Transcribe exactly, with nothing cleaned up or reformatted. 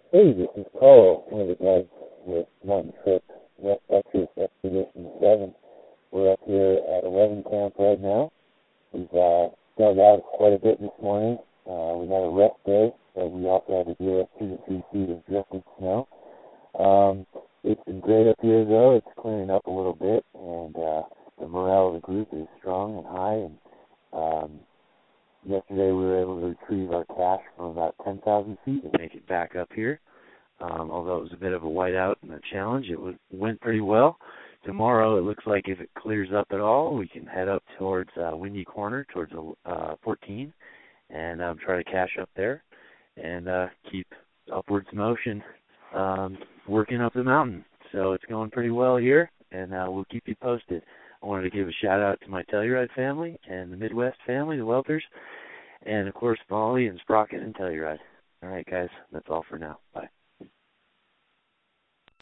Hey, this is Carl, one of the guys with Mountain Trip West Texas Expedition seven. We're up here at eleven Camp right now. We've uh, dug out quite a bit this morning. Uh, we had a rest day, but we also had to deal with two to three feet of drifting snow. Um, it's been great up here, though. It's clearing up a little bit, and uh, the morale of the group is strong and high. And um, yesterday we were able to retrieve our cache from about ten thousand feet and make it back up here. Um, although it was a bit of a whiteout and a challenge, it w- went pretty well. Tomorrow, it looks like if it clears up at all, we can head up towards uh, Windy Corner, towards uh, fourteen, and um, try to cache up there and uh, keep upwards motion um, working up the mountain. So it's going pretty well here, and uh, we'll keep you posted. I wanted to give a shout-out to my Telluride family and the Midwest family, the Welters, and, of course, Molly and Sprocket and Telluride. All right, guys, that's all for now. Bye.